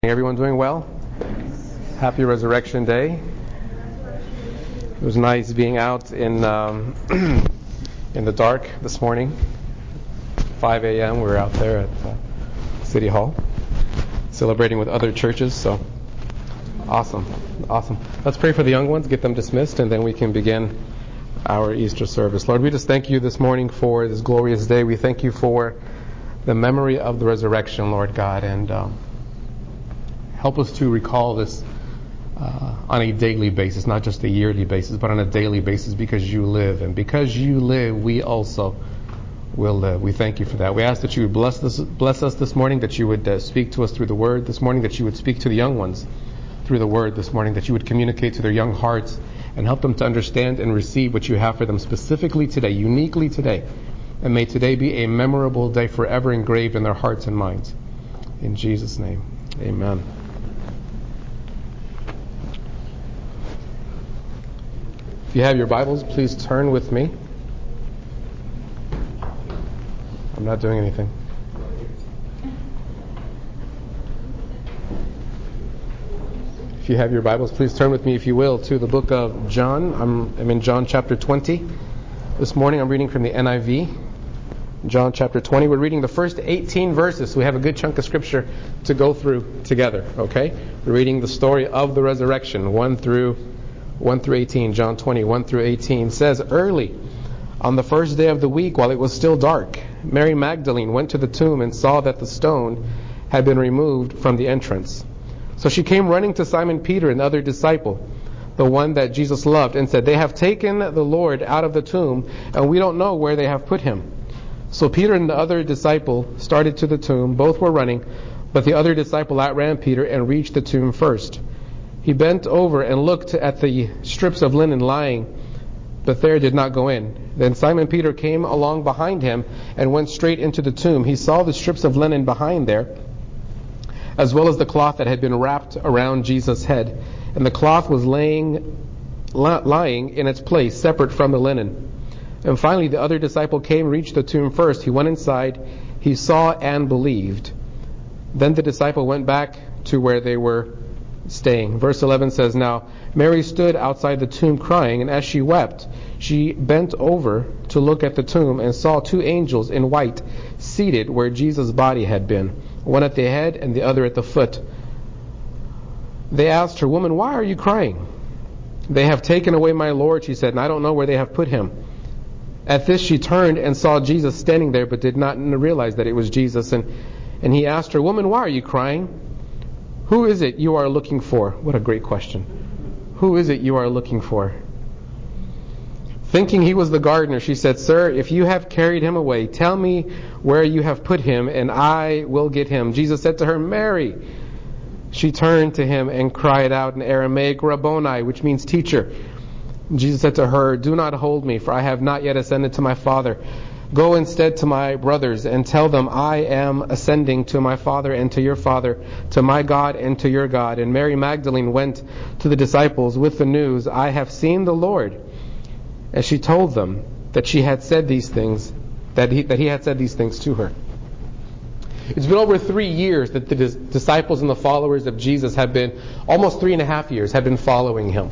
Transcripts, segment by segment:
Everyone doing well? Happy Resurrection Day. It was nice being out in in the dark this morning. 5 a.m. we were out there at City Hall celebrating with other churches. So awesome. Let's pray for the young ones, get them dismissed, and then we can begin our Easter service. Lord, we just thank you this morning for this glorious day. We thank you for the memory of the resurrection, Lord God, and help us to recall this on a daily basis, not just a yearly basis, but on a daily basis, because you live. And because you live, we also will live. We thank you for that. We ask that you would bless us this morning, that you would speak to us through the Word this morning, that you would speak to the young ones through the Word this morning, that you would communicate to their young hearts and help them to understand and receive what you have for them specifically today, uniquely today. And may today be a memorable day forever engraved in their hearts and minds. In Jesus' name, amen. If you have your Bibles, please turn with me. I'm not doing anything. If you have your Bibles, please turn with me, if you will, to the book of John. I'm in John chapter 20. This morning I'm reading from the NIV. John chapter 20. We're reading the first 18 verses, so we have a good chunk of scripture to go through together, okay? We're reading the story of the resurrection, 1 through 18. John 20, 1 through 18 says, "Early on the first day of the week, while it was still dark, Mary Magdalene went to the tomb and saw that the stone had been removed from the entrance. So she came running to Simon Peter and the other disciple, the one that Jesus loved, and said, 'They have taken the Lord out of the tomb, and we don't know where they have put him.' So Peter and the other disciple started to the tomb. Both were running, but the other disciple outran Peter and reached the tomb first. He bent over and looked at the strips of linen lying, but there did not go in. Then Simon Peter came along behind him and went straight into the tomb. He saw the strips of linen behind there, as well as the cloth that had been wrapped around Jesus' head. And the cloth was lying in its place, separate from the linen. And finally the other disciple came, reached the tomb first. He went inside, he saw and believed. Then the disciple went back to where they were staying." Verse 11 says, "Now Mary stood outside the tomb crying, and as she wept, she bent over to look at the tomb and saw two angels in white seated where Jesus' body had been, one at the head and the other at the foot. They asked her, 'Woman, why are you crying?' 'They have taken away my Lord,' she said, 'and I don't know where they have put him.' At this she turned and saw Jesus standing there, but did not realize that it was Jesus. And he asked her, 'Woman, why are you crying? Who is it you are looking for?'" What a great question. "Who is it you are looking for?" Thinking he was the gardener, she said, "Sir, if you have carried him away, tell me where you have put him, and I will get him." Jesus said to her, "Mary." She turned to him and cried out in Aramaic, "Rabboni," which means teacher. Jesus said to her, "Do not hold me, for I have not yet ascended to my Father. Go instead to my brothers and tell them, I am ascending to my Father and to your Father, to my God and to your God." And Mary Magdalene went to the disciples with the news, "I have seen the Lord." And she told them that she had said these things, that he had said these things to her. It's been over 3 years that the disciples and the followers of Jesus have been, almost 3.5 years, have been following him.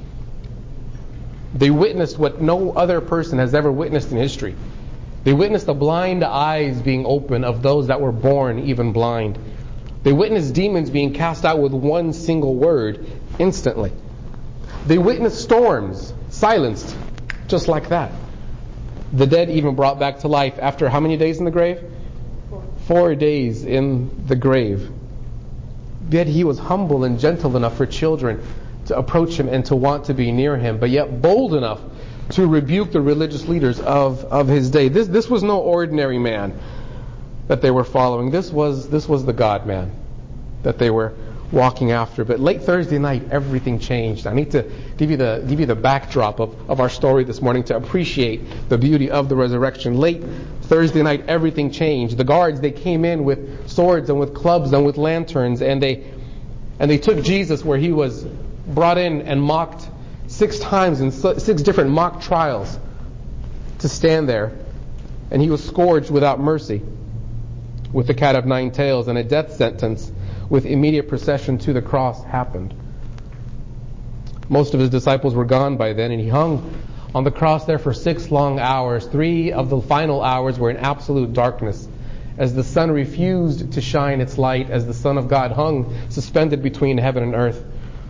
They witnessed what no other person has ever witnessed in history. They witnessed the blind eyes being opened of those that were born even blind. They witnessed demons being cast out with one single word instantly. They witnessed storms silenced just like that. The dead even brought back to life after how many days in the grave? 4 days in the grave. Yet he was humble and gentle enough for children to approach him and to want to be near him, but yet bold enough to rebuke the religious leaders of his day. This was no ordinary man that they were following. This was the God man that they were walking after. But late Thursday night, everything changed. I need to give you the backdrop of our story this morning to appreciate the beauty of the resurrection. Late Thursday night, everything changed. The guards, they came in with swords and with clubs and with lanterns, and they took Jesus where he was brought in and mocked 6 times in 6 different mock trials to stand there. And he was scourged without mercy with the cat of 9 tails, and a death sentence with immediate procession to the cross happened. Most of his disciples were gone by then, and he hung on the cross there for 6 long hours. 3 of the final hours were in absolute darkness, as the sun refused to shine its light, as the Son of God hung suspended between heaven and earth.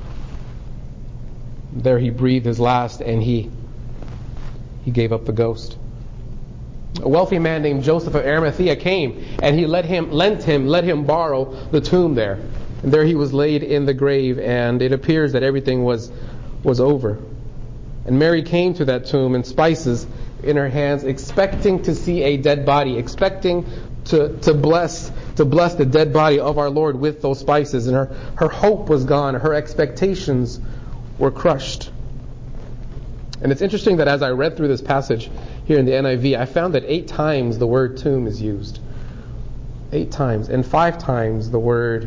There he breathed his last, and he gave up the ghost. A wealthy man named Joseph of Arimathea came, and he let him borrow the tomb there. And there he was laid in the grave, and it appears that everything was over. And Mary came to that tomb, and spices in her hands, expecting to see a dead body, expecting to bless the dead body of our Lord with those spices. And her hope was gone. Her expectations were crushed. And it's interesting that as I read through this passage here in the NIV, I found that 8 times the word tomb is used. 8 times. And 5 times the word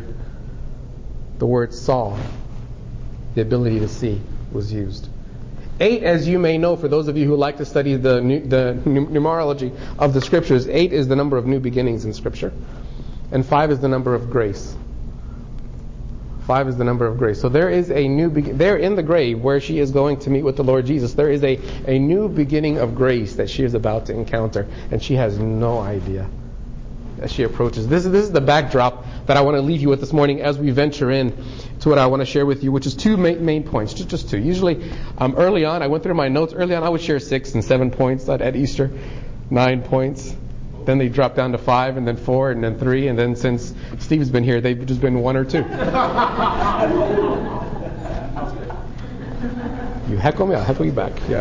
saw, the ability to see, was used. 8, as you may know, for those of you who like to study the numerology of the Scriptures, 8 is the number of new beginnings in Scripture. And 5 is the number of grace. 5 is the number of grace. So there is a new there in the grave where she is going to meet with the Lord Jesus. There is a new beginning of grace that she is about to encounter, and she has no idea as she approaches. This is the backdrop that I want to leave you with this morning as we venture in to what I want to share with you, which is 2 main points, just 2. Usually, early on, I went through my notes. Early on, I would share 6 and 7 points at Easter, 9 points. Then they dropped down to 5, and then 4, and then 3, and then since Steve's been here, they've just been 1 or 2. You heckle me, I'll heckle you back. Yeah.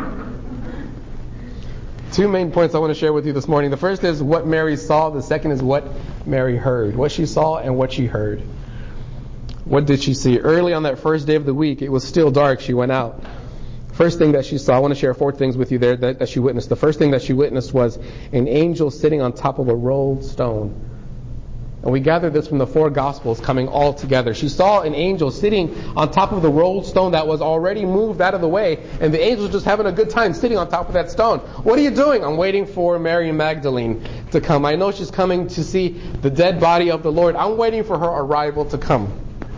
2 main points I want to share with you this morning. The first is what Mary saw. The second is what Mary heard. What she saw and what she heard. What did she see? Early on that first day of the week, it was still dark. She went out. First thing that she saw, I want to share 4 things with you there that she witnessed. The first thing that she witnessed was an angel sitting on top of a rolled stone. And we gathered this from the 4 Gospels coming all together. She saw an angel sitting on top of the rolled stone that was already moved out of the way, and the angel was just having a good time sitting on top of that stone. What are you doing? I'm waiting for Mary Magdalene to come. I know she's coming to see the dead body of the Lord. I'm waiting for her arrival to come.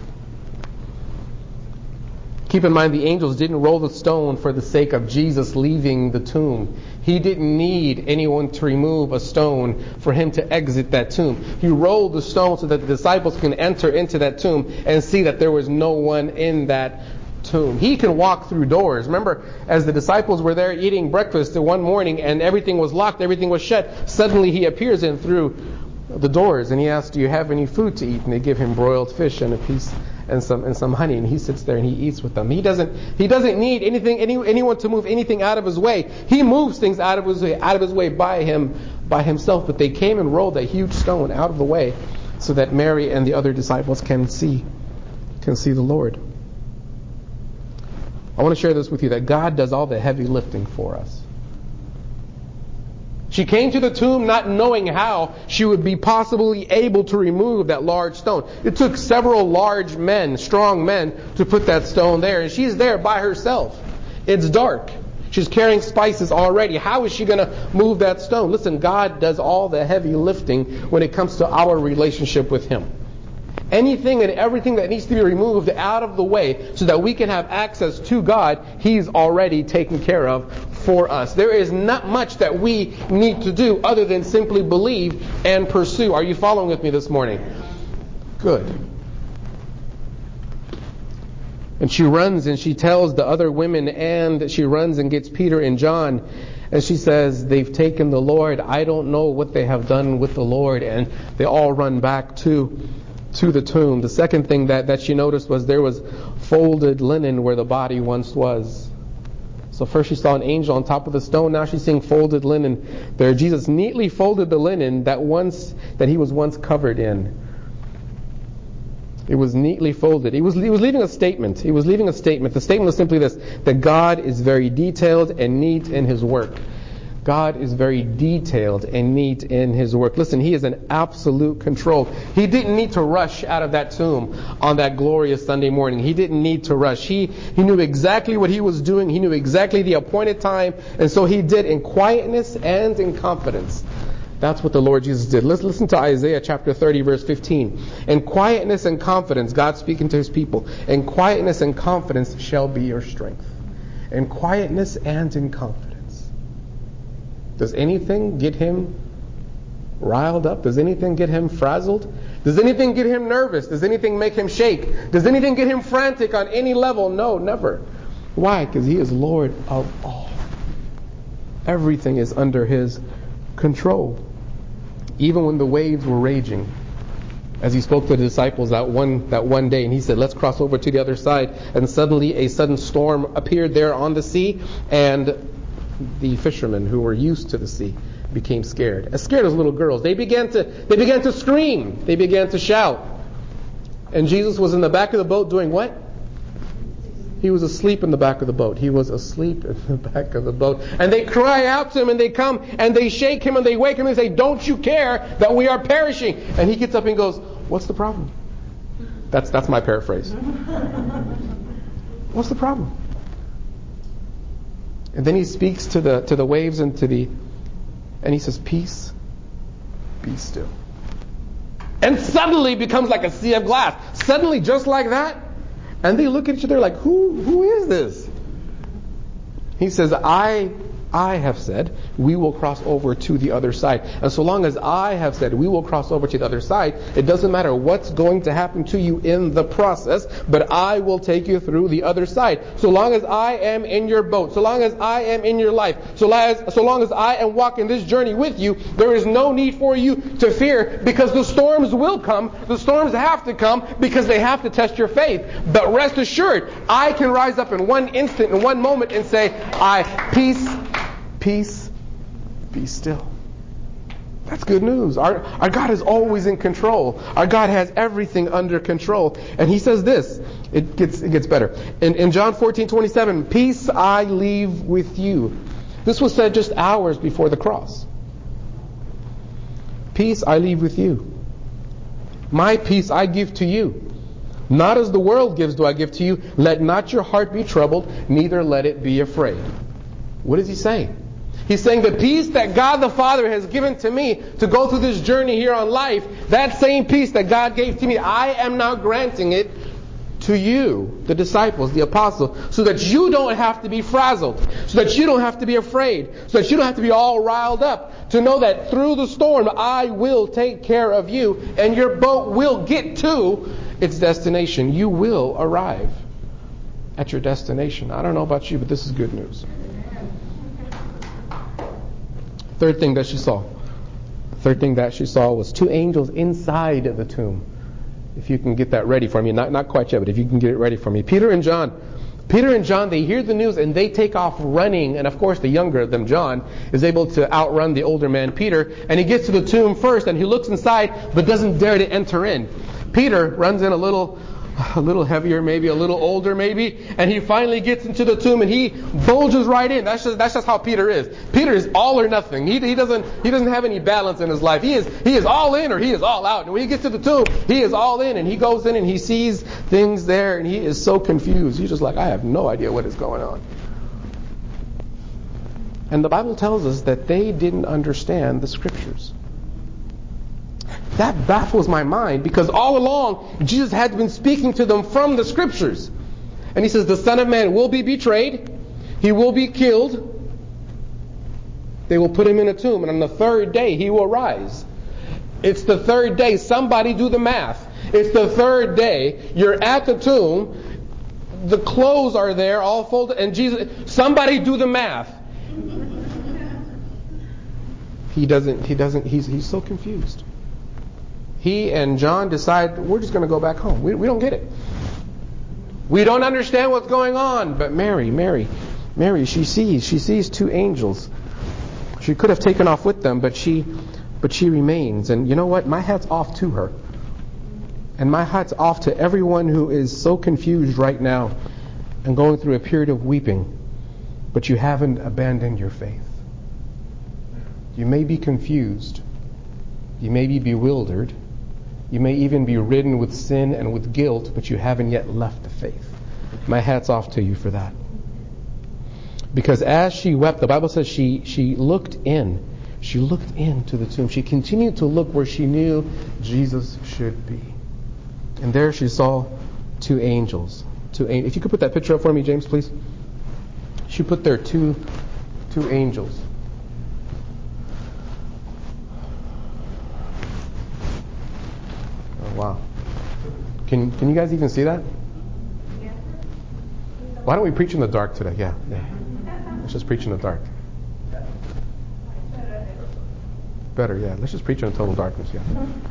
Keep in mind, the angels didn't roll the stone for the sake of Jesus leaving the tomb. He didn't need anyone to remove a stone for him to exit that tomb. He rolled the stone so that the disciples can enter into that tomb and see that there was no one in that tomb. He can walk through doors. Remember, as the disciples were there eating breakfast one morning and everything was locked, everything was shut, suddenly he appears in through the doors and he asks, "Do you have any food to eat?" And they give him broiled fish and a piece and some honey, and he sits there and he eats with them. He doesn't need anyone to move anything out of his way. He moves things out of his way by himself. But they came and rolled a huge stone out of the way so that Mary and the other disciples can see the Lord. I want to share this with you, that God does all the heavy lifting for us. She came to the tomb not knowing how she would be possibly able to remove that large stone. It took several large men, strong men, to put that stone there. And she's there by herself. It's dark. She's carrying spices already. How is she going to move that stone? Listen, God does all the heavy lifting when it comes to our relationship with Him. Anything and everything that needs to be removed out of the way so that we can have access to God, He's already taken care of for us. There is not much that we need to do other than simply believe and pursue. Are you following with me this morning? Good. And she runs and she tells the other women, and she runs and gets Peter and John, and she says, "They've taken the Lord. I don't know what they have done with the Lord." And they all run back to the tomb. The second thing that she noticed was there was folded linen where the body once was. So first she saw an angel on top of the stone. Now she's seeing folded linen there. Jesus neatly folded the linen that he was once covered in. It was neatly folded. He was leaving a statement. He was leaving a statement. The statement was simply this: that God is very detailed and neat in His work. God is very detailed and neat in His work. Listen, He is in absolute control. He didn't need to rush out of that tomb on that glorious Sunday morning. He didn't need to rush. He knew exactly what He was doing. He knew exactly the appointed time. And so He did in quietness and in confidence. That's what the Lord Jesus did. Let's listen to Isaiah chapter 30, verse 15. In quietness and confidence, God speaking to his people, in quietness and confidence shall be your strength. In quietness and in confidence. Does anything get him riled up? Does anything get him frazzled? Does anything get him nervous? Does anything make him shake? Does anything get him frantic on any level? No, never. Why? Because he is Lord of all. Everything is under his control. Even when the waves were raging, as he spoke to the disciples that one day, and he said, let's cross over to the other side. And suddenly a sudden storm appeared there on the sea, and the fishermen who were used to the sea became scared. As scared as little girls. They began to scream. They began to shout. And Jesus was in the back of the boat doing what? He was asleep in the back of the boat. He was asleep in the back of the boat. And they cry out to him, and they come and they shake him and they wake him and say, don't you care that we are perishing? And he gets up and goes, what's the problem? That's my paraphrase. What's the problem? And then he speaks to the waves and and he says, peace, be still. And suddenly becomes like a sea of glass. Suddenly, just like that. And they look at each other like, who is this? He says, I have said, we will cross over to the other side. And so long as I have said, we will cross over to the other side, it doesn't matter what's going to happen to you in the process, but I will take you through the other side. So long as I am in your boat, so long as I am in your life, so long as I am walking this journey with you, there is no need for you to fear, because the storms will come. The storms have to come because they have to test your faith. But rest assured, I can rise up in one instant, in one moment, and say, peace, be still. That's good news. Our God is always in control. Our God has everything under control. And he says this. It gets better. In John 14:27, peace I leave with you. This was said just hours before the cross. Peace I leave with you. My peace I give to you. Not as the world gives do I give to you. Let not your heart be troubled, neither let it be afraid. What is he saying? He's saying the peace that God the Father has given to me to go through this journey here on life, that same peace that God gave to me, I am now granting it to you, the disciples, the apostles, so that you don't have to be frazzled, so that you don't have to be afraid, so that you don't have to be all riled up, to know that through the storm I will take care of you, and your boat will get to its destination. You will arrive at your destination. I don't know about you, but this is good news. Third thing that she saw was two angels inside the tomb. If you can get that ready for me, not quite yet, but if you can get it ready for me. Peter and John, they hear the news and they take off running. And of course, the younger of them, John, is able to outrun the older man, Peter. And he gets to the tomb first and he looks inside, but doesn't dare to enter in. Peter runs in a little heavier, maybe a little older, maybe, and he finally gets into the tomb and he bulges right in. That's just how Peter is. Peter is all or nothing. He doesn't have any balance in his life. He is all in or he is all out. And when he gets to the tomb, he is all in, and he goes in and he sees things there and he is so confused. He's just like, I have no idea what is going on. And the Bible tells us that they didn't understand the Scriptures. That baffles my mind, because all along Jesus had been speaking to them from the Scriptures. And he says the Son of Man will be betrayed, he will be killed, they will put him in a tomb, and on the third day he will rise. It's the third day. Somebody do the math. It's the third day. You're at the tomb. The clothes are there all folded, and Jesus, somebody do the math. He's so confused. He and John decide, we're just going to go back home. We don't get it. We don't understand what's going on. But Mary, she sees two angels. She could have taken off with them, but she remains. And you know what? My hat's off to her. And my hat's off to everyone who is so confused right now and going through a period of weeping, but you haven't abandoned your faith. You may be confused. You may be bewildered. You may even be ridden with sin and with guilt, but you haven't yet left the faith. My hat's off to you for that. Because as she wept, the Bible says she looked in. She looked into the tomb. She continued to look where she knew Jesus should be. And there she saw two angels. If you could put that picture up for me, James, please. She put there two angels. Oh, wow. Can you guys even see that? Why don't we preach in the dark today? Yeah. Let's just preach in the dark. Better, yeah. Let's just preach in total darkness, yeah.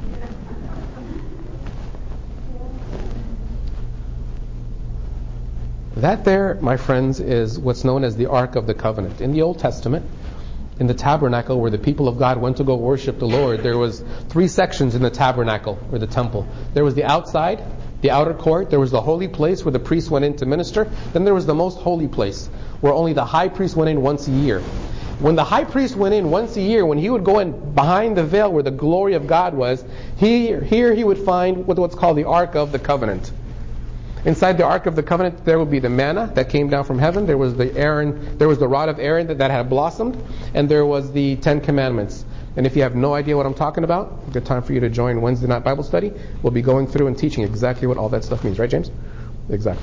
That there, my friends, is what's known as the Ark of the Covenant. In the Old Testament, in the tabernacle where the people of God went to go worship the Lord, there was 3 sections in the tabernacle or the temple. There was the outside, the outer court. There was the holy place where the priest went in to minister. Then there was the most holy place where only the high priest went in once a year. When the high priest went in once a year, when he would go in behind the veil where the glory of God was, here he would find what's called the Ark of the Covenant. Inside the Ark of the Covenant, there would be the manna that came down from heaven. There was the rod of Aaron that had blossomed, and there was the 10 Commandments. And if you have no idea what I'm talking about, good time for you to join Wednesday night Bible study. We'll be going through and teaching exactly what all that stuff means, right, James? Exactly.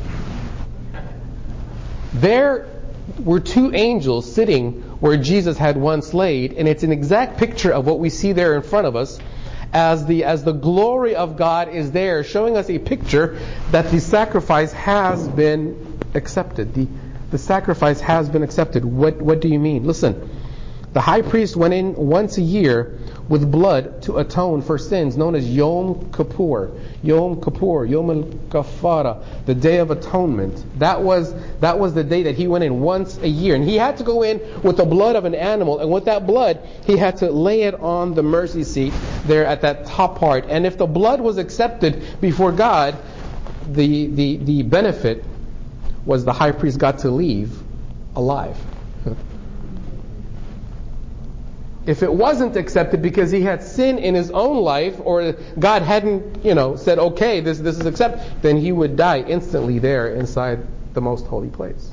There were 2 angels sitting where Jesus had once laid, and it's an exact picture of what we see there in front of us. As the glory of God is there, showing us a picture that the sacrifice has been accepted. The sacrifice has been accepted. What do you mean? Listen, the high priest went in once a year with blood to atone for sins, known as Yom Kippur, Yom Kafara, the Day of Atonement. That was the day that he went in once a year. And he had to go in with the blood of an animal. And with that blood, he had to lay it on the mercy seat there at that top part. And if the blood was accepted before God, the benefit was the high priest got to leave alive. If it wasn't accepted because he had sin in his own life, or God hadn't, said, okay, this is accepted, then he would die instantly there inside the most holy place.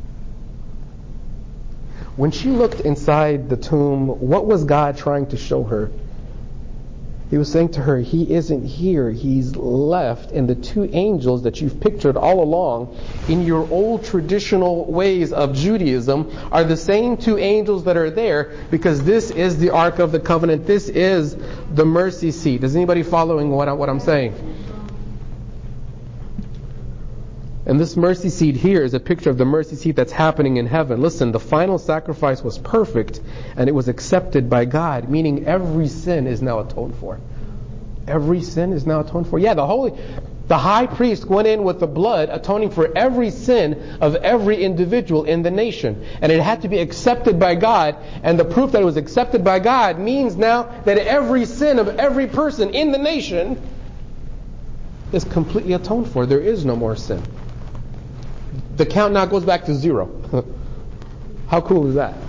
When she looked inside the tomb, what was God trying to show her? He was saying to her, He isn't here, He's left. And the 2 angels that you've pictured all along in your old traditional ways of Judaism are the same 2 angels that are there, because this is the Ark of the Covenant. This is the mercy seat. Is anybody following what I'm saying? And this mercy seat here is a picture of the mercy seat that's happening in heaven. Listen, the final sacrifice was perfect and it was accepted by God, meaning every sin is now atoned for. Every sin is now atoned for. Yeah, the high priest went in with the blood atoning for every sin of every individual in the nation. And it had to be accepted by God. And the proof that it was accepted by God means now that every sin of every person in the nation is completely atoned for. There is no more sin. The count now goes back to 0. How cool is that?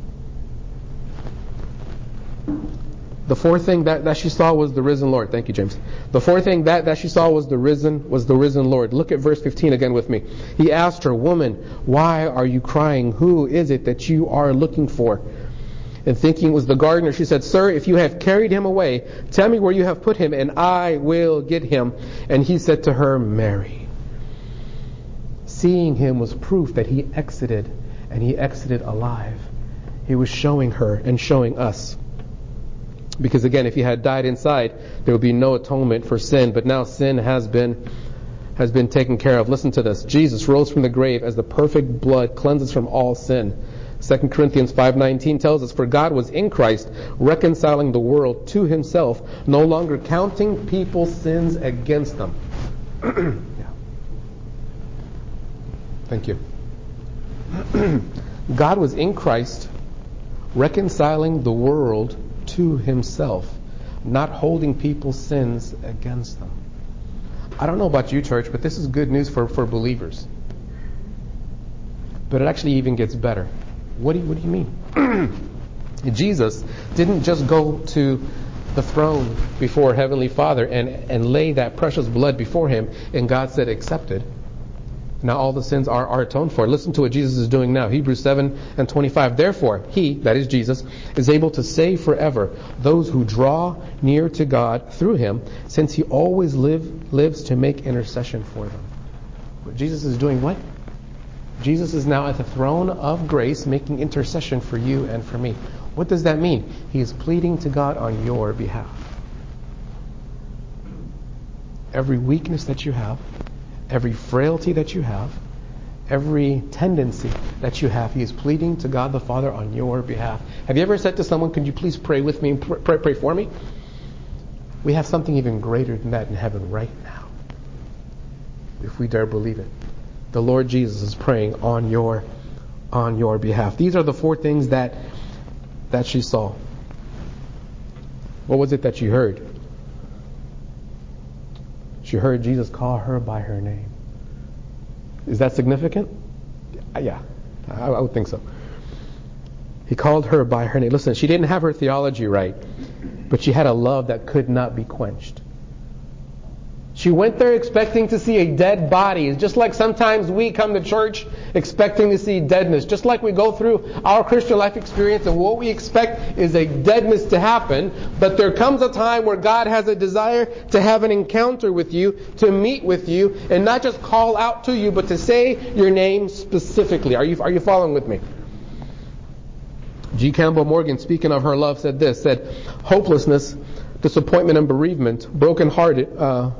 The 4th thing that she saw was the risen Lord. Thank you, James. The 4th thing that she saw was the risen Lord. Look at verse 15 again with me. He asked her, "Woman, why are you crying? Who is it that you are looking for?" And thinking it was the gardener, she said, "Sir, if you have carried him away, tell me where you have put him, and I will get him." And he said to her, "Mary." Seeing him was proof that he exited, and he exited alive. He was showing her and showing us. Because again, if he had died inside, there would be no atonement for sin. But now sin has been taken care of. Listen to this. Jesus rose from the grave as the perfect blood cleanses from all sin. 2 Corinthians 5:19 tells us, "For God was in Christ, reconciling the world to Himself, no longer counting people's sins against them." Thank you. God was in Christ, reconciling the world to Himself, not holding people's sins against them. I don't know about you, church, but this is good news for believers. But it actually even gets better. What do you mean? Jesus didn't just go to the throne before Heavenly Father and lay that precious blood before Him, and God said, "Accepted." Now all the sins are atoned for. Listen to what Jesus is doing now. Hebrews 7:25. Therefore, He, that is Jesus, is able to save forever those who draw near to God through Him, since He always lives to make intercession for them. What Jesus is doing what? Jesus is now at the throne of grace making intercession for you and for me. What does that mean? He is pleading to God on your behalf. Every weakness that you have, every frailty that you have, every tendency that you have, He is pleading to God the Father on your behalf. Have you ever said to someone, could you please pray with me and pray for me? We have something even greater than that in heaven right now, if we dare believe it. The Lord Jesus is praying on your behalf. These are the 4 things that she saw. What was it that she heard? She heard Jesus call her by her name. Is that significant? Yeah, I would think so. He called her by her name. Listen, she didn't have her theology right, but she had a love that could not be quenched. She went there expecting to see a dead body. Just like sometimes we come to church expecting to see deadness. Just like we go through our Christian life experience and what we expect is a deadness to happen. But there comes a time where God has a desire to have an encounter with you, to meet with you, and not just call out to you, but to say your name specifically. Are you following with me? G. Campbell Morgan, speaking of her love, said this, hopelessness, disappointment, and bereavement, brokenhearted,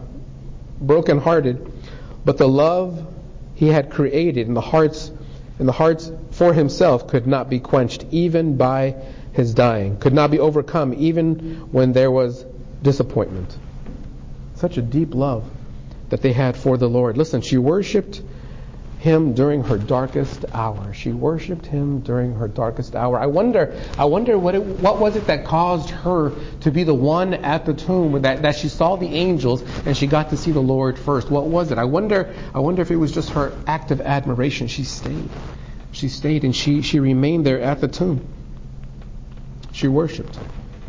but the love He had created in the hearts for Himself could not be quenched even by His dying, could not be overcome even when there was disappointment. Such a deep love that they had for the Lord. Listen, she worshipped Him during her darkest hour. She worshipped Him during her darkest hour. I wonder what was it that caused her to be the one at the tomb that she saw the angels and she got to see the Lord first. What was it? I wonder if it was just her act of admiration. She stayed and she remained there at the tomb. She worshipped.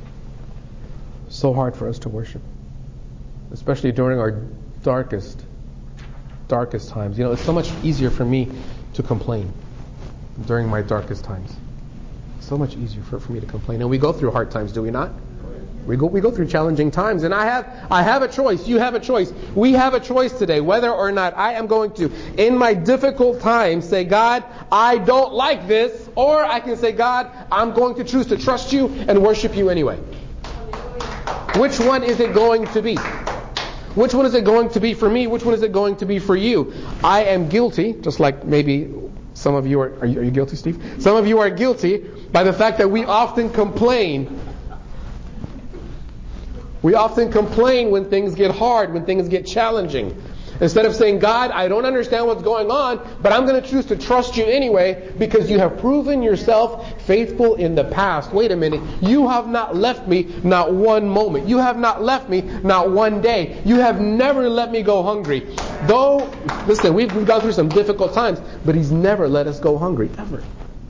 So hard for us to worship, especially during our darkest times. It's so much easier for me to complain during my darkest times. So much easier for me to complain. And we go through hard times, do we not? We go through challenging times. And I have a choice. You have a choice. We have a choice today, whether or not I am going to, in my difficult times, say, God, I don't like this. Or I can say, God, I'm going to choose to trust you and worship you anyway. Which one is it going to be? Which one is it going to be for me? Which one is it going to be for you? I am guilty, just like maybe some of you are you guilty, Steve? Some of you are guilty by the fact that we often complain. We often complain when things get hard, when things get challenging. Instead of saying, God, I don't understand what's going on, but I'm going to choose to trust you anyway because you have proven yourself faithful in the past. Wait a minute. You have not left me not one moment. You have not left me not one day. You have never let me go hungry. Though, listen, we've gone through some difficult times, but He's never let us go hungry, ever.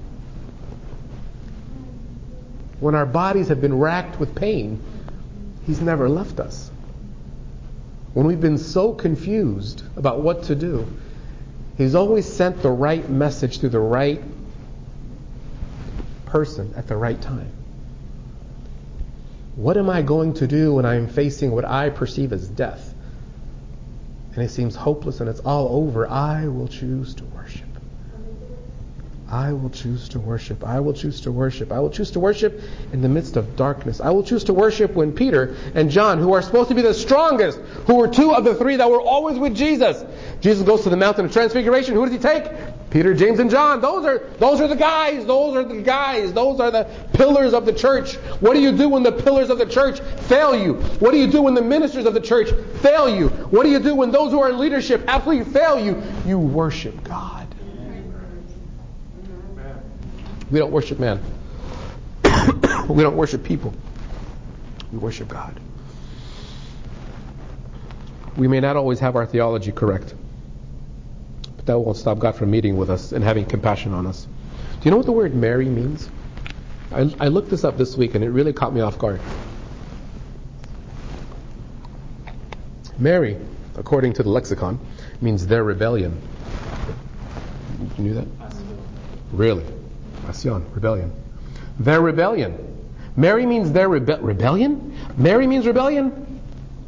When our bodies have been racked with pain, He's never left us. When we've been so confused about what to do, He's always sent the right message to the right person at the right time. What am I going to do when I'm facing what I perceive as death? And it seems hopeless and it's all over. I will choose to worship. I will choose to worship. I will choose to worship. I will choose to worship in the midst of darkness. I will choose to worship when Peter and John, who are supposed to be the strongest, who were 2 of the 3 that were always with Jesus. Jesus goes to the mountain of transfiguration. Who does He take? Peter, James, and John. Those are the guys. Those are the guys. Those are the pillars of the church. What do you do when the pillars of the church fail you? What do you do when the ministers of the church fail you? What do you do when those who are in leadership absolutely fail you? You worship God. We don't worship man. We don't worship people. We worship God. We may not always have our theology correct, but that won't stop God from meeting with us and having compassion on us. Do you know what the word Mary means? I looked this up this week and it really caught me off guard. Mary, according to the lexicon, means their rebellion. You knew that? Really? Passion, rebellion. Their rebellion. Mary means their rebellion? Mary means rebellion?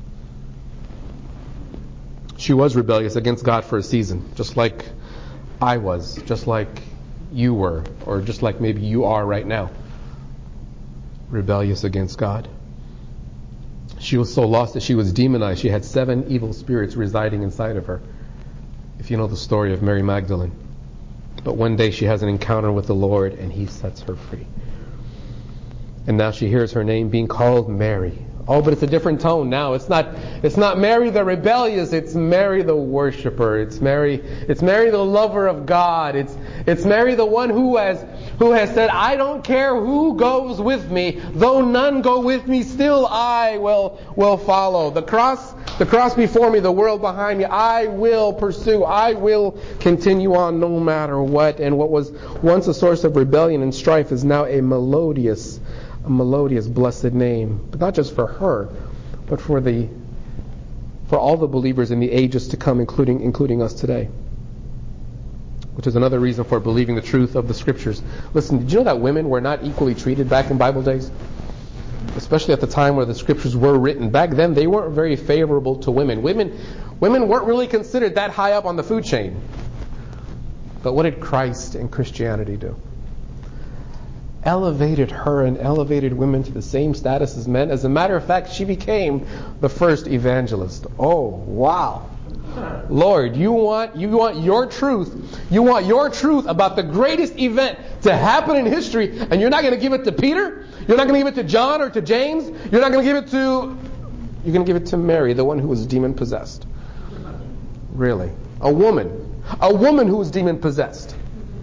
She was rebellious against God for a season, just like I was, just like you were, or just like maybe you are right now. Rebellious against God. She was so lost that she was demonized. She had 7 evil spirits residing inside of her. If you know the story of Mary Magdalene. But one day she has an encounter with the Lord and He sets her free. And now she hears her name being called Mary. Oh, but it's a different tone now. It's not Mary the rebellious, it's Mary the worshiper. It's Mary the lover of God. It's Mary the one who has said, I don't care who goes with me, though none go with me, still I will follow. The cross before me, the world behind me, I will pursue. I will continue on no matter what. And what was once a source of rebellion and strife is now a melodious, blessed name. But not just for her, but for all the believers in the ages to come, including us today. Which is another reason for believing the truth of the Scriptures. Listen, did you know that women were not equally treated back in Bible days? Especially at the time where the Scriptures were written. Back then, they weren't very favorable to women. Women weren't really considered that high up on the food chain. But what did Christ and Christianity do? Elevated her and elevated women to the same status as men. As a matter of fact, she became the first evangelist. Oh, wow. Lord, you want your truth. You want your truth about the greatest event to happen in history, and you're not going to give it to Peter? You're not going to give it to John or to James? You're not going to give it to... You're going to give it to Mary, the one who was demon-possessed. Really? A woman who was demon-possessed.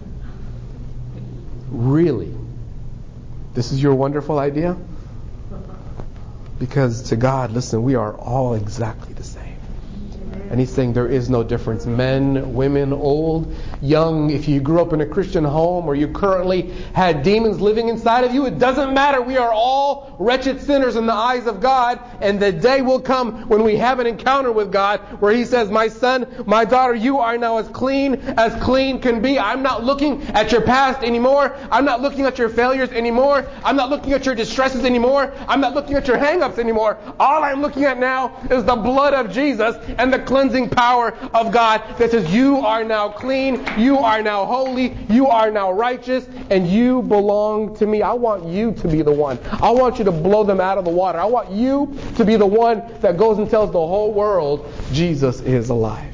Really? This is your wonderful idea? Because to God, listen, we are all exactly the same. And He's saying there is no difference. Men, women, old, young, if you grew up in a Christian home or you currently had demons living inside of you, it doesn't matter. We are all wretched sinners in the eyes of God. And the day will come when we have an encounter with God where He says, my son, my daughter, you are now as clean can be. I'm not looking at your past anymore. I'm not looking at your failures anymore. I'm not looking at your distresses anymore. I'm not looking at your hang-ups anymore. All I'm looking at now is the blood of Jesus and the cleansing power of God that says you are now clean, you are now holy, you are now righteous, and you belong to me. I want you to be the one. I want you to blow them out of the water. I want you to be the one that goes and tells the whole world Jesus is alive.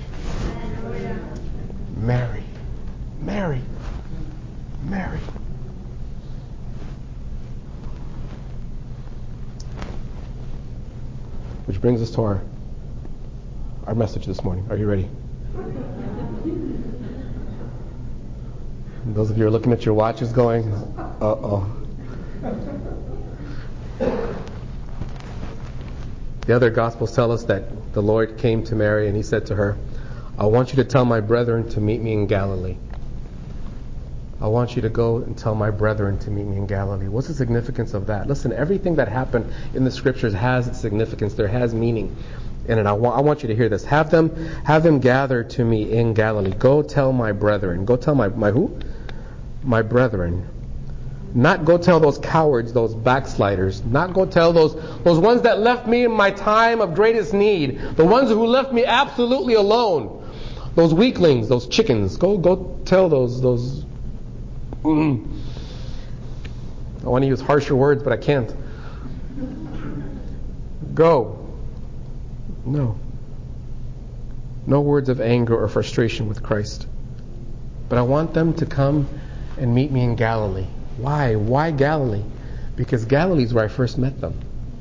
Mary. Mary. Mary. Which brings us to our message this morning. Are you ready? And those of you who are looking at your watches going, uh-oh. The other Gospels tell us that the Lord came to Mary and He said to her, I want you to tell my brethren to meet me in Galilee. I want you to go and tell my brethren to meet me in Galilee. What's the significance of that? Listen, everything that happened in the Scriptures has its significance. There has meaning in it. I want you to hear this. Have them gather to me in Galilee. Go tell my brethren. Go tell my who? My brethren. Not go tell those cowards, those backsliders. Not go tell those ones that left me in my time of greatest need. The ones who left me absolutely alone. Those weaklings, those chickens. Go tell those. I want to use harsher words, but I can't. Go. No words of anger or frustration with Christ. But I want them to come and meet me in Galilee. Why? Why Galilee? Because Galilee is where I first met them.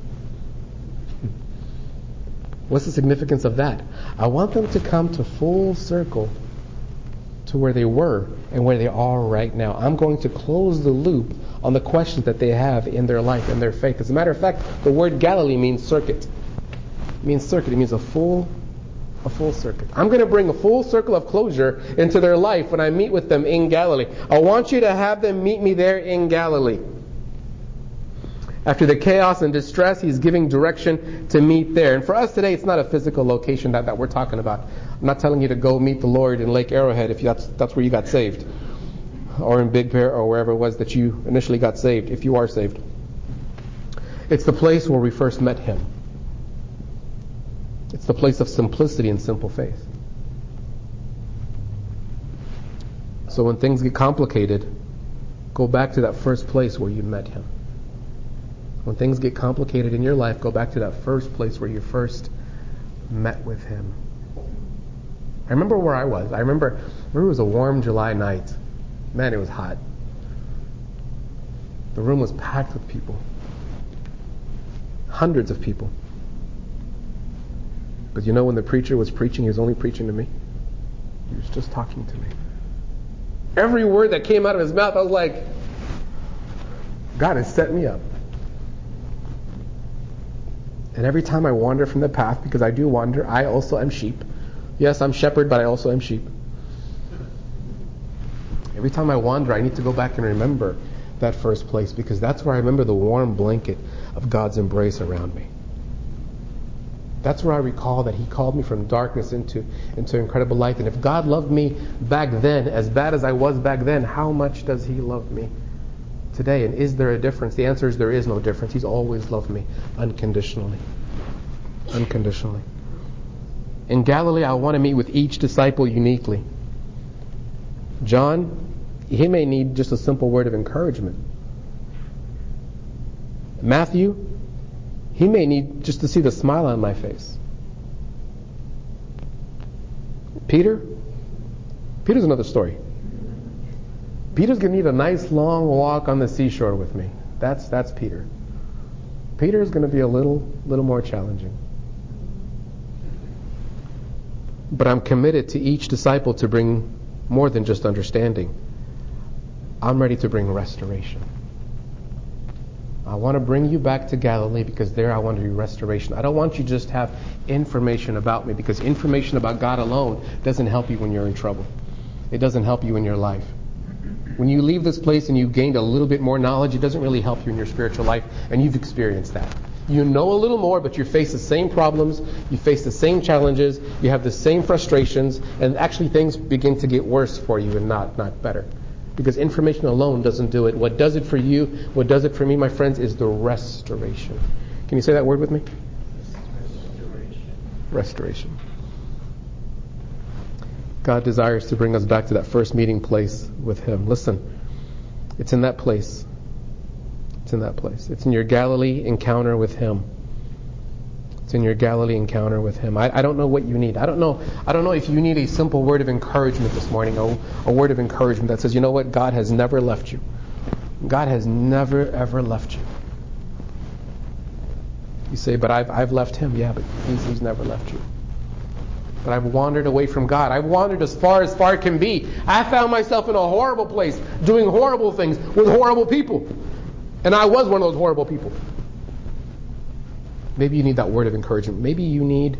What's the significance of that? I want them to come to full circle to where they were and where they are right now. I'm going to close the loop on the questions that they have in their life and their faith. As a matter of fact, the word Galilee means circuit. It means circuit. It means a full circuit. I'm going to bring a full circle of closure into their life when I meet with them in Galilee. I want you to have them meet me there in Galilee. After the chaos and distress, he's giving direction to meet there. And for us today, it's not a physical location that we're talking about. I'm not telling you to go meet the Lord in Lake Arrowhead if that's where you got saved. Or in Big Bear, or wherever it was that you initially got saved, if you are saved. It's the place where we first met him. It's the place of simplicity and simple faith. So when things get complicated, go back to that first place where you met him. When things get complicated in your life, go back to that first place where you first met with him. I remember where I was. I remember it was a warm July night. Man, it was hot. The room was packed with people. Hundreds of people. But you know, when the preacher was preaching, he was only preaching to me. He was just talking to me. Every word that came out of his mouth, I was like, God has set me up. And every time I wander from the path, because I do wander, I also am sheep. Yes, I'm shepherd, but I also am sheep. Every time I wander, I need to go back and remember that first place, because that's where I remember the warm blanket of God's embrace around me. That's where I recall that he called me from darkness into incredible light. And if God loved me back then, as bad as I was back then, how much does he love me today? And is there a difference? The answer is there is no difference. He's always loved me unconditionally. Unconditionally. In Galilee, I want to meet with each disciple uniquely. John, he may need just a simple word of encouragement. Matthew, he may need just to see the smile on my face. Peter's another story. Peter's going to need a nice long walk on the seashore with me. That's Peter. Peter's going to be a little more challenging. But I'm committed to each disciple to bring more than just understanding. I'm ready to bring restoration. I want to bring you back to Galilee because there I want to do restoration. I don't want you to just have information about me, because information about God alone doesn't help you when you're in trouble. It doesn't help you in your life. When you leave this place and you've gained a little bit more knowledge, it doesn't really help you in your spiritual life, and you've experienced that. You know a little more, but you face the same problems, you face the same challenges, you have the same frustrations, and actually things begin to get worse for you and not better. Because information alone doesn't do it. What does it for you, what does it for me, my friends, is the restoration. Can you say that word with me? Restoration. God desires to bring us back to that first meeting place with him. Listen, it's in that place. It's in that place. It's in your Galilee encounter with him. It's in your Galilee encounter with him. I don't know what you need. I don't know if you need a simple word of encouragement this morning, a word of encouragement that says, you know what, God has never left you. God has never ever left you. You say, but I've left him. Yeah, but he's never left you. But I've wandered away from God. I've wandered as far can be. I found myself in a horrible place, doing horrible things with horrible people. And I was one of those horrible people. Maybe you need that word of encouragement. Maybe you need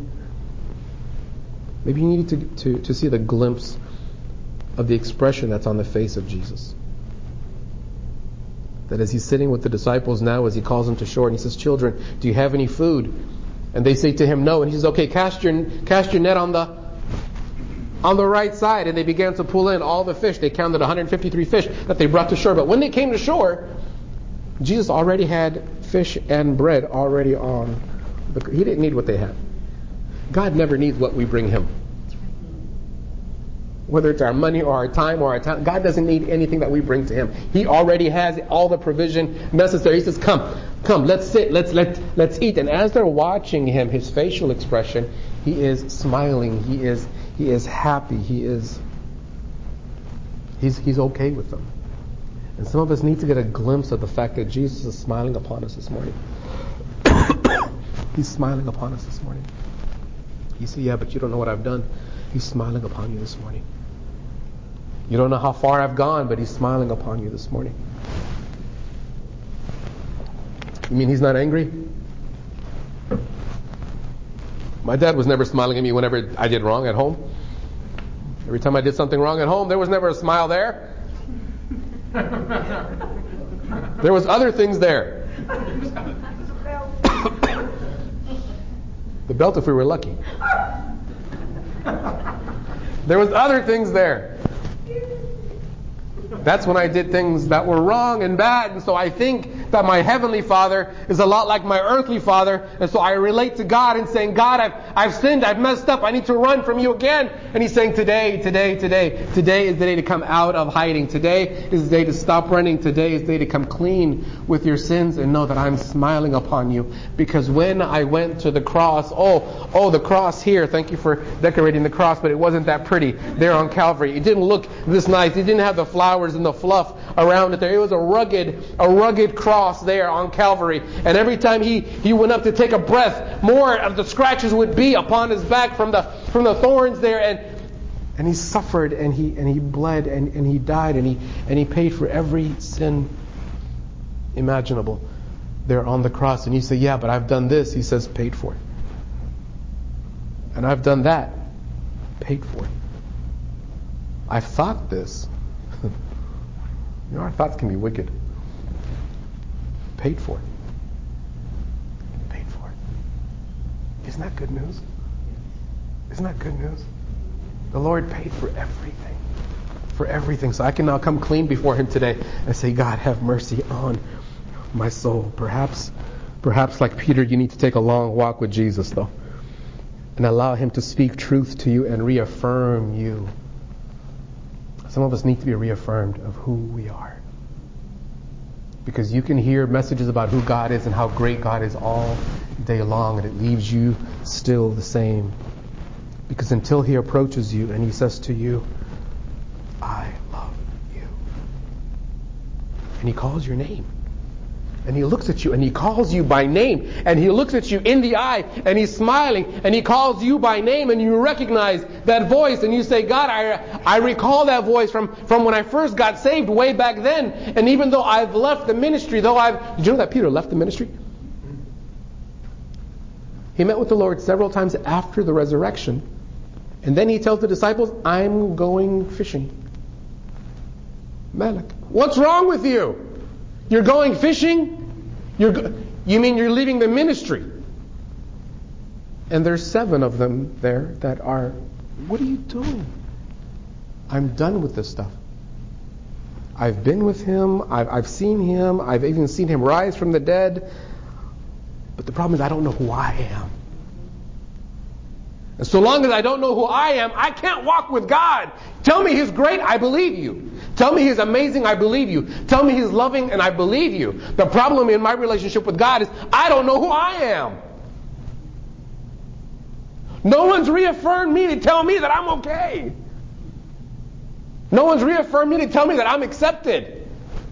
to see the glimpse of the expression that's on the face of Jesus. That as he's sitting with the disciples now, as he calls them to shore, and he says, children, do you have any food? And they say to him, no. And he says, okay, cast your net on the right side. And they began to pull in all the fish. They counted 153 fish that they brought to shore. But when they came to shore, Jesus already had fish and bread already on. He didn't need what they had. God never needs what we bring him. Whether it's our money or our time or our talent, God doesn't need anything that we bring to him. He already has all the provision necessary. He says, come, let's sit, let's eat. And as they're watching him, his facial expression, he is smiling, he is happy, he's okay with them. And some of us need to get a glimpse of the fact that Jesus is smiling upon us this morning. He's smiling upon us this morning. You say, yeah, but you don't know what I've done. He's smiling upon you this morning. You don't know how far I've gone, but he's smiling upon you this morning. You mean he's not angry? My dad was never smiling at me whenever I did wrong at home. Every time I did something wrong at home, there was never a smile there. There was other things there. The belt if we were lucky. There was other things there. That's when I did things that were wrong and bad. And so I think that my heavenly Father is a lot like my earthly father. And so I relate to God and saying, God, I've sinned, I've messed up, I need to run from you again. And He's saying, today is the day to come out of hiding. Today is the day to stop running. Today is the day to come clean with your sins and know that I'm smiling upon you. Because when I went to the cross, the cross here, thank you for decorating the cross, but it wasn't that pretty there on Calvary. It didn't look this nice. It didn't have the flowers and the fluff around it there. It was a rugged cross there on Calvary. And every time he went up to take a breath, more of the scratches would be upon his back from the thorns there. And he suffered and he bled and he died and he paid for every sin imaginable there on the cross. And you say, yeah, but I've done this. He says, paid for it. And I've done that. Paid for it. I've thought this. Our thoughts can be wicked. Paid for it. Paid for it. Isn't that good news? Isn't that good news? The Lord paid for everything. For everything. So I can now come clean before Him today and say, God, have mercy on my soul. Perhaps like Peter, you need to take a long walk with Jesus, though. And allow Him to speak truth to you and reaffirm you. Some of us need to be reaffirmed of who we are. Because you can hear messages about who God is and how great God is all day long, and it leaves you still the same. Because until He approaches you and He says to you, I love you. And He calls your name. And He looks at you and He calls you by name. And He looks at you in the eye and He's smiling and He calls you by name and you recognize that voice and you say, God, I recall that voice from when I first got saved way back then. And even though I've left the ministry, did you know that Peter left the ministry? He met with the Lord several times after the resurrection. And then he tells the disciples, I'm going fishing. Malak, what's wrong with you? You're going fishing? You mean you're leaving the ministry? And there's 7 of them there that are, what are you doing? I'm done with this stuff. I've been with Him. I've seen Him. I've even seen Him rise from the dead. But the problem is I don't know who I am. And so long as I don't know who I am, I can't walk with God. Tell me He's great, I believe you. Tell me He's amazing, I believe you. Tell me He's loving, and I believe you. The problem in my relationship with God is I don't know who I am. No one's reaffirmed me to tell me that I'm okay. No one's reaffirmed me to tell me that I'm accepted.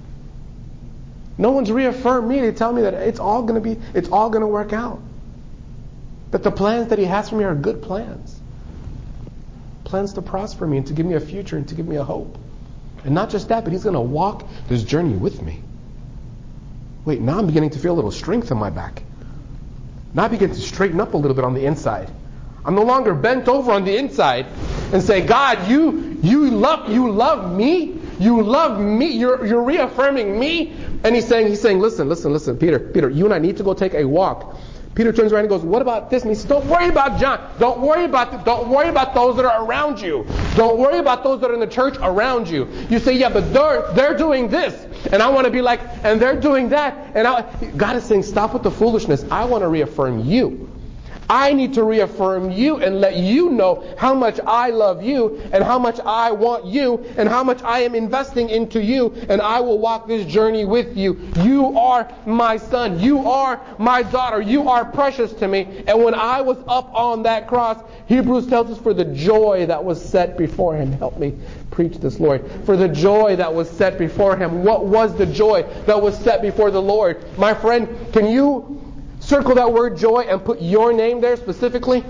No one's reaffirmed me to tell me that it's all going to work out. That the plans that He has for me are good plans. Plans to prosper me and to give me a future and to give me a hope. And not just that, but He's going to walk this journey with me. Wait, now I'm beginning to feel a little strength in my back. Now I begin to straighten up a little bit on the inside. I'm no longer bent over on the inside and say, God, you love me? You love me? You're reaffirming me? And He's saying, listen, Peter, you and I need to go take a walk. Peter turns around and goes, what about this? And he says, don't worry about John. Don't worry about those that are around you. Don't worry about those that are in the church around you. You say, yeah, but they're doing this. And I want to be like, and they're doing that. And God is saying, stop with the foolishness. I want to reaffirm you. I need to reaffirm you and let you know how much I love you and how much I want you and how much I am investing into you, and I will walk this journey with you. You are my son. You are my daughter. You are precious to me. And when I was up on that cross, Hebrews tells us, for the joy that was set before Him. Help me preach this, Lord. For the joy that was set before Him. What was the joy that was set before the Lord? My friend, can you circle that word joy and put your name there specifically?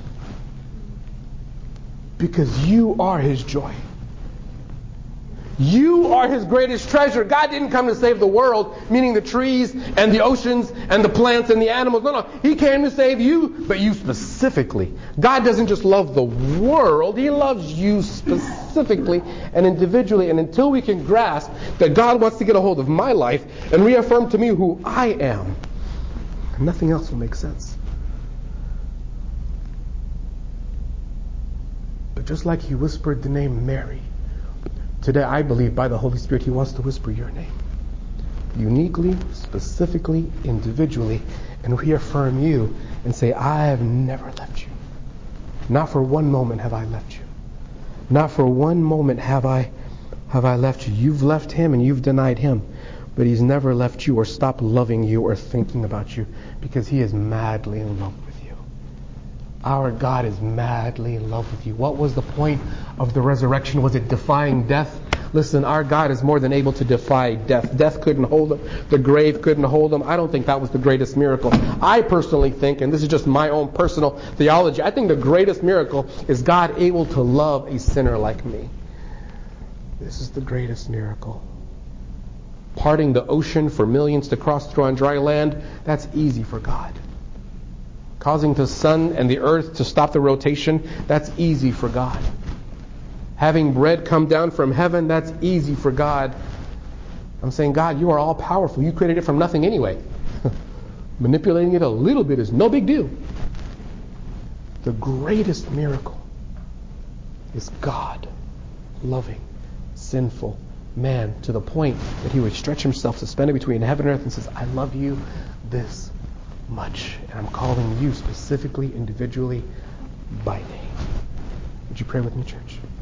Because you are His joy. You are His greatest treasure. God didn't come to save the world, meaning the trees and the oceans and the plants and the animals. No. He came to save you, but you specifically. God doesn't just love the world. He loves you specifically and individually. And until we can grasp that God wants to get a hold of my life and reaffirm to me who I am, nothing else will make sense. But just like he whispered the name Mary, today I believe by the Holy Spirit he wants to whisper your name. Uniquely, specifically, individually, and reaffirm you and say, I have never left you. Not for one moment have I left you. Not for one moment have I left you. You've left him and you've denied him. But he's never left you or stopped loving you or thinking about you, because he is madly in love with you. Our God is madly in love with you. What was the point of the resurrection? Was it defying death? Listen, our God is more than able to defy death. Death couldn't hold him. The grave couldn't hold him. I don't think that was the greatest miracle. I personally think, and this is just my own personal theology, I think the greatest miracle is God able to love a sinner like me. This is the greatest miracle. Parting the ocean for millions to cross through on dry land, that's easy for God. Causing the sun and the earth to stop the rotation, that's easy for God. Having bread come down from heaven, that's easy for God. I'm saying, God, you are all powerful. You created it from nothing anyway. Manipulating it a little bit is no big deal. The greatest miracle is God loving sinful man to the point that he would stretch himself suspended between heaven and earth and says, I love you this much, and I'm calling you specifically, individually, by name. Would you pray with me, church?